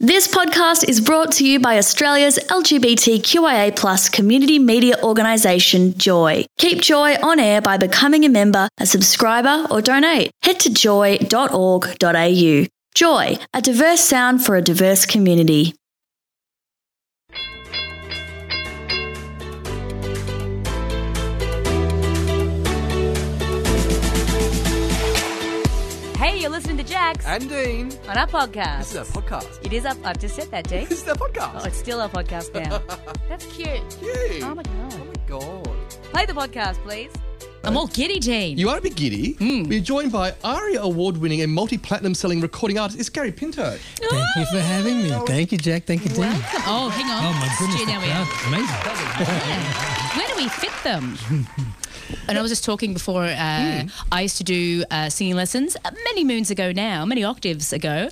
This podcast is brought to you by Australia's LGBTQIA+ community media organisation, Joy. Keep Joy on air by becoming a member, a subscriber or donate. Head to joy.org.au. Joy, a diverse sound for a diverse community. Hey, you're listening to Jax And Dean. on our podcast. This is our podcast. It is up. I've just said that, Dean. This is our podcast. Oh, it's still our podcast now. That's cute. Yay. Oh my god. Oh my God. Play the podcast, please. I'm all giddy, Dean. You are a bit giddy. We're joined by ARIA award-winning and multi-platinum selling recording artist. It's Gary Pinto. Thank you for having me. Thank you, Jack. Thank you, Dean. Welcome. Oh, hang on. Oh, my goodness. Stu, the now we crowd. are. Amazing. Yeah. Where do we fit them? And I was just talking before, I used to do singing lessons many moons ago now, many octaves ago.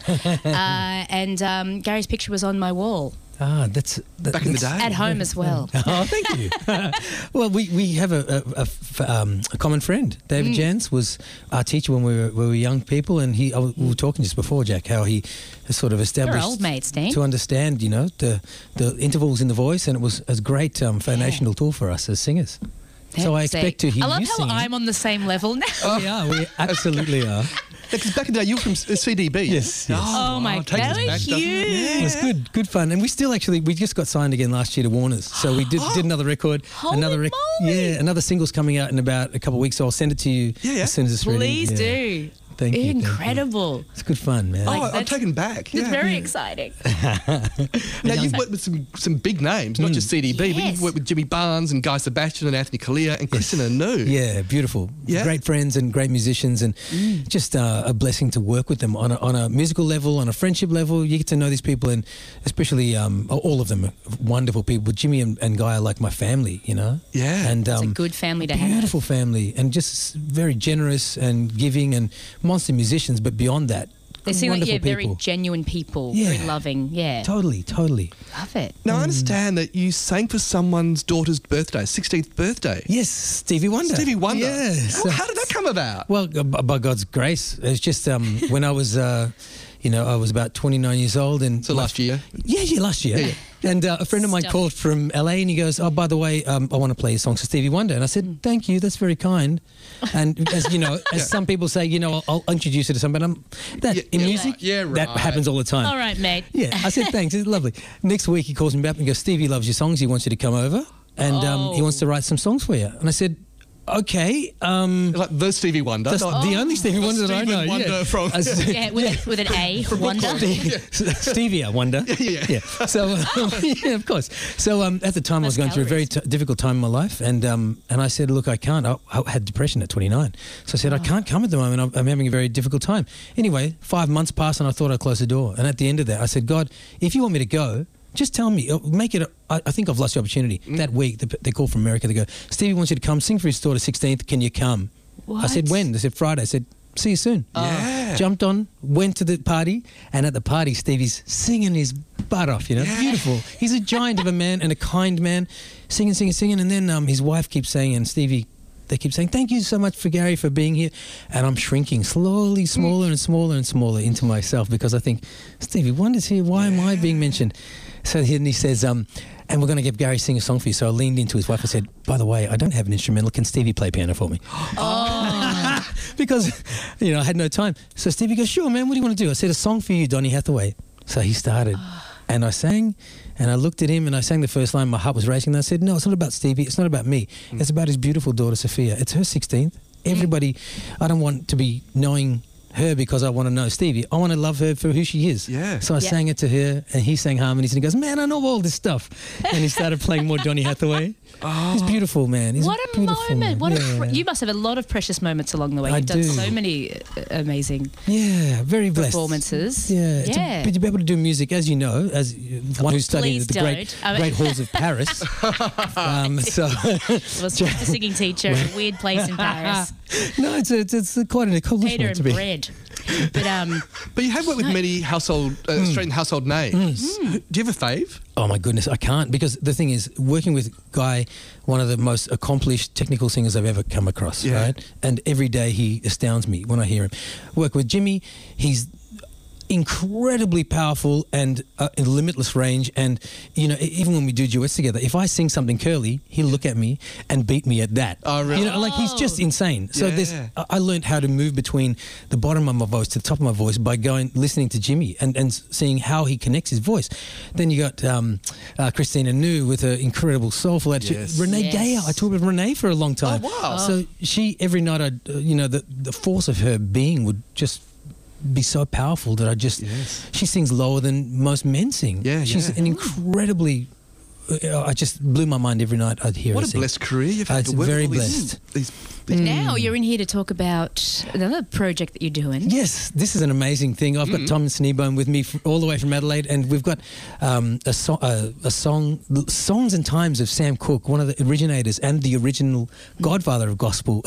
And Gary's picture was on my wall. That's Back in the day. At home as well. Oh, thank you. Well, we have a common friend. David Jans was our teacher when we were young people, and we were talking just before, Jack, how he sort of established old mates, Dean. to understand, the intervals in the voice, and it was a great foundational tool for us as singers. So I expect to hear I love you how singing. I'm on the same level now. We absolutely are. Because back in the day, you were from CDB. Yes. Oh my takes God, us that back, was doesn't it? huge. It was good fun, and we still we just got signed again last year to Warner's, so we did another record, Holy moly. another single's coming out in about a couple of weeks, so I'll send it to you as soon as it's ready. Please Yeah. do. Thank you. Incredible. It's good fun, man. Oh, Like, I'm that's- taken back. It's Yeah. very exciting. Now, you've worked with some big names, not just CDB, but Yes. you've worked with Jimmy Barnes and Guy Sebastian and Anthony Kalia and Kristen Anu. Yeah, beautiful. Yeah. Great friends and great musicians, and just a blessing to work with them on a musical level, on a friendship level. You get to know these people, and especially all of them are wonderful people. Jimmy and Guy are like my family, Yeah. And It's a good family to have. beautiful family, and just very generous and giving and monster musicians, but beyond that, They seem like, wonderful very people. genuine people, Yeah. very loving. Yeah. Totally. Love it. Now, I understand that you sang for someone's daughter's birthday, 16th birthday. Yes, Stevie Wonder. Stevie Wonder. Yes. Well, how did that come about? Well, by God's grace, it's just when I was, I was about 29 years old, and So last year? Yeah, last year. Yeah. And a friend of mine Stop. called from LA, and he goes, "Oh, by the way, I want to play a song for Stevie Wonder." And I said, "Thank you, that's very kind." And as you know, as some people say, I'll introduce you to somebody. In music, Yeah, that right. happens all the time. All right, mate. Yeah, I said thanks. It's lovely. Next week he calls me back and goes, "Stevie loves your songs. He wants you to come over, and he wants to write some songs for you." And I said, "Okay." Like the Stevie Wonder. That's the only Stevie Wonder that I Stephen know. Wonder yeah. from- I said- Yeah, with an A, Wonder. Stevia Wonder. Yeah. So yeah, of course. So at the time I was going through a very difficult time in my life, and I said, "Look, I can't." I had depression at 29, so I said, "I can't come at the moment. I'm having a very difficult time." Anyway, 5 months passed, and I thought I'd close the door. And at the end of that, I said, "God, if you want me to go, just tell me. Make it. I think I've lost the opportunity." That week, they called from America. They go, "Stevie wants you to come sing for his daughter 16th. Can you come?" I said, "When?" They said, "Friday." I said, "See you soon." Yeah. Jumped on, went to the party, and at the party, Stevie's singing his butt off, Beautiful. He's a giant of a man and a kind man, singing, and then his wife keeps saying, and Stevie, they keep saying, "Thank you so much for Gary for being here," and I'm shrinking slowly, smaller and smaller and smaller into myself, because I think, Stevie Wonder's here, why am I being mentioned? So he says, "And we're going to get Gary sing a song for you." So I leaned into his wife and said, "By the way, I don't have an instrumental. Can Stevie play piano for me?" Because, I had no time. So Stevie goes, "Sure, man, what do you want to do?" I said, "A song for you, Donny Hathaway." So he started. And I sang, and I looked at him, and I sang the first line. My heart was racing. And I said, "No, it's not about Stevie. It's not about me. It's about his beautiful daughter, Sophia. It's her 16th. Everybody, I don't want to be knowing her because I want to know Stevie. I want to love her for who she is." Yeah. So I sang it to her, and he sang harmonies, and he goes, "Man, I know all this stuff." And he started playing more Donny Hathaway. He's beautiful, man. He's What a beautiful, moment. man. You must have a lot of precious moments along the way. I You've done do. so many amazing Yeah, very blessed. performances. Yeah, Yeah. but to be able to do music, as you know, as one who's studied Please at the don't. I mean- great halls of Paris. So I was just a singing teacher in a weird place in Paris. no, it's quite an accomplishment Peter to and be. bread. But But you have worked with many Australian household names. Do you have a fave? Oh my goodness, I can't, because the thing is, working with Guy, one of the most accomplished technical singers I've ever come across, Yeah. right? And every day he astounds me when I hear him. Work with Jimmy, he's incredibly powerful and in limitless range. And, you know, even when we do duets together, if I sing something curly, he'll look at me and beat me at that. Oh, really? You know, like he's just insane. So Yeah. I learned how to move between the bottom of my voice to the top of my voice by listening to Jimmy and seeing how he connects his voice. Then you got Christina New with her incredible soulful attitude. Yes. Renee Yes. Gayer, I talked with Renee for a long time. Oh, wow. So she, every night, the force of her being would just be so powerful that she sings lower than most men sing. Yeah, She's yeah. an incredibly, I just blew my mind every night I'd hear her What a sing. blessed career you've had It's to work very with all these- blessed. these But now you're in here to talk about another project that you're doing. Yes, this is an amazing thing. I've got Tom Sneebone with me all the way from Adelaide, and we've got Songs and Times of Sam Cooke, one of the originators and the original godfather of gospel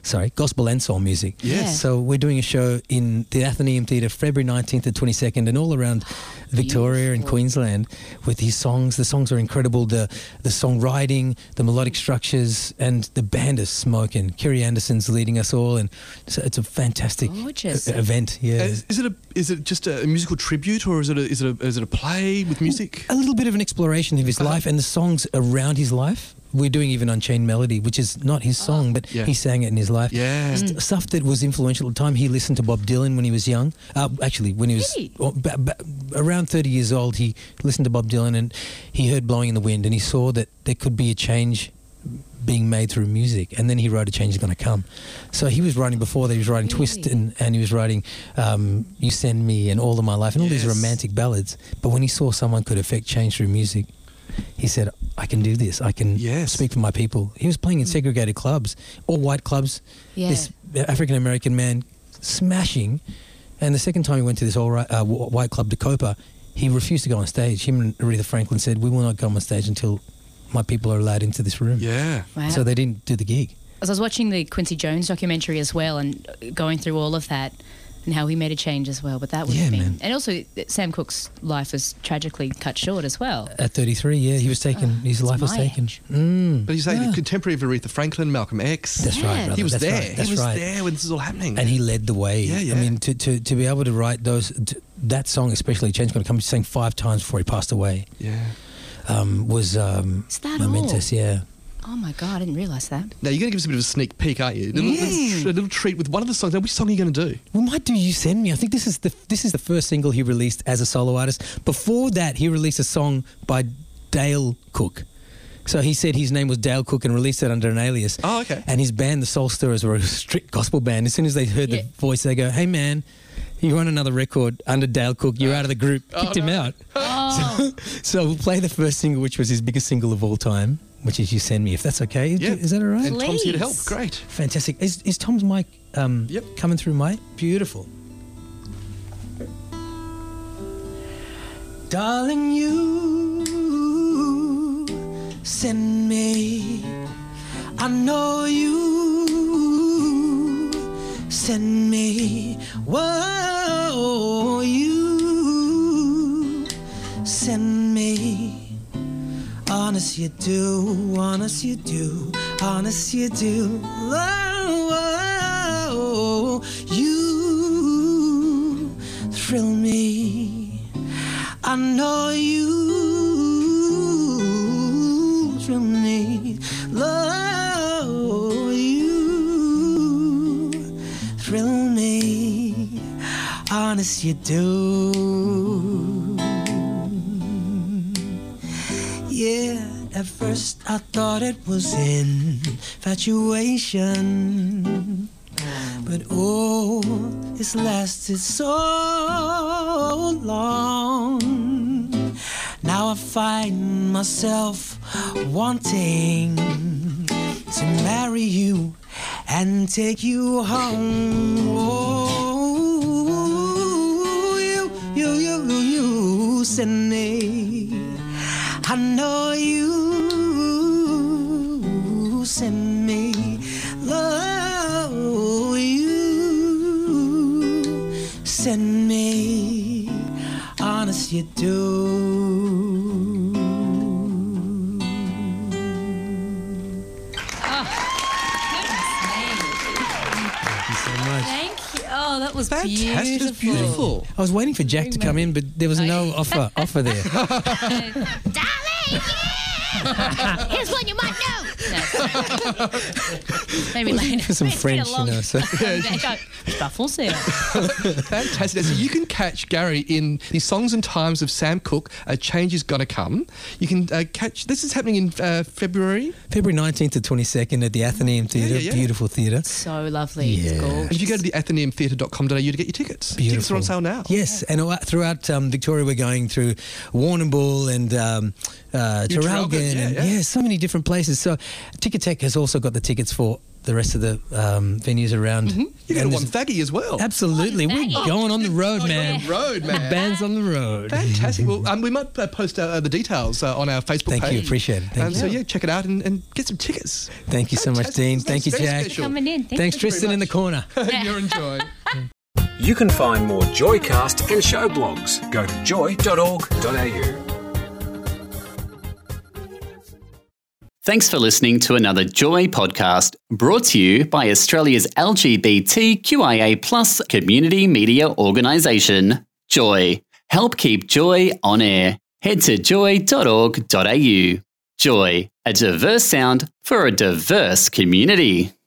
and soul music. Yes. So we're doing a show in the Athenaeum Theatre February 19th and 22nd, and all around Victoria and Queensland with his songs. The songs are incredible. The songwriting, the melodic structures, and the band is smoking. Kerry Anderson's leading us all, and so it's a fantastic Gorgeous. event. Yeah. Is it just a musical tribute, or is it a play with music? A little bit of an exploration of his life and the songs around his life. We're doing even Unchained Melody, which is not his song, but Yeah. he sang it in his life. Yeah. Stuff that was influential at the time. He listened to Bob Dylan when he was young. Actually, when he was Really? around 30 years old, he listened to Bob Dylan and he heard Blowing in the Wind, and he saw that there could be a change being made through music, and then he wrote A Change Is Gonna Come. So he was writing before that. He was writing Twist, and he was writing You Send Me and All of My Life and all these Yes. romantic ballads. But when he saw someone could affect change through music, he said, I can do this. I can Yes. speak for my people. He was playing in segregated clubs, all white clubs. Yeah. This African-American man smashing. And the second time he went to this white club, Dacopa, he refused to go on stage. Him and Aretha Franklin said, we will not go on stage until my people are allowed into this room. Yeah. Wow. So they didn't do the gig. As I was watching the Quincy Jones documentary as well and going through all of that and how he made a change as well. But that would have Yeah, been... man. And also Sam Cooke's life was tragically cut short as well. At 33, yeah, he was taken. His life was my taken. age. But he's a contemporary of Aretha Franklin, Malcolm X. That's Yeah. right, brother. He was That's there. Right. That's he was right. there when this was all happening. And he led the way. Yeah, yeah. I mean, to be able to write that song, especially Change Gonna Come, he sang 5 times before he passed away, yeah. was Is that momentous. all? Yeah. Oh my God, I didn't realise that. Now you're going to give us a bit of a sneak peek, aren't you? A little treat with one of the songs. Now, which song are you going to do? We might do You Send Me. I think this is the first single he released as a solo artist. Before that, he released a song by Dale Cook. So he said his name was Dale Cook and released it under an alias. Oh, okay. And his band, the Soul Stirrers, were a strict gospel band. As soon as they heard the voice, they go, hey man, you're on another record under Dale Cook. You're out of the group. Kicked him out. So we'll play the first single, which was his biggest single of all time, which is You Send Me, if that's okay. Yeah. Is that all right? And Tom's here to help. Please. Great. Fantastic. Is Tom's mic coming through my... Beautiful. Darling, you send me. I know you send me. Whoa, you send me. Honest you do, honest you do, honest you do. Oh, you thrill me. I know you thrill me. Love you thrill me. Honest you do. Yeah, at first I thought it was infatuation, but oh, it's lasted so long. Now I find myself wanting to marry you and take you home. Oh, you send me. I know you send me. Love you send me. Honest you do. Thank you so much. Thank you. Oh, Oh, that was Fantastic. That's beautiful. I was waiting for Jack to come in, but there was no offer there. Darling, here's one you might know. No, maybe later. For some French, So. Fantastic. So you can catch Gary in the Songs and Times of Sam Cooke, A Change Is Gonna Come. You can catch, this is happening in February? February 19th to 22nd at the Athenaeum Theatre. Yeah. Beautiful theatre. So lovely. Yeah. It's gorgeous. And if you go to the athenaeumtheatre.com.au to get your tickets. Beautiful. Tickets are on sale now. Yes, and throughout Victoria we're going through Warrnambool and Traralgon. Yeah. So many different places. So Ticketek has also got the tickets for the rest of the venues around. You go to Wonthaggi as well. Absolutely. We're going on the road, man. Road, man. The band's on the road. Fantastic. Well, we might post the details on our Facebook page. Thank you. Appreciate it. Thank you. So, check it out and get some tickets. Thank you so much, Dean. Thank you, Jack. Thanks for coming in. Thanks, Tristan, in the corner. You're enjoying. You can find more Joycast and show blogs. Go to joy.org.au. Thanks for listening to another Joy podcast brought to you by Australia's LGBTQIA+ community media organisation, Joy. Help keep Joy on air. Head to joy.org.au. Joy, a diverse sound for a diverse community.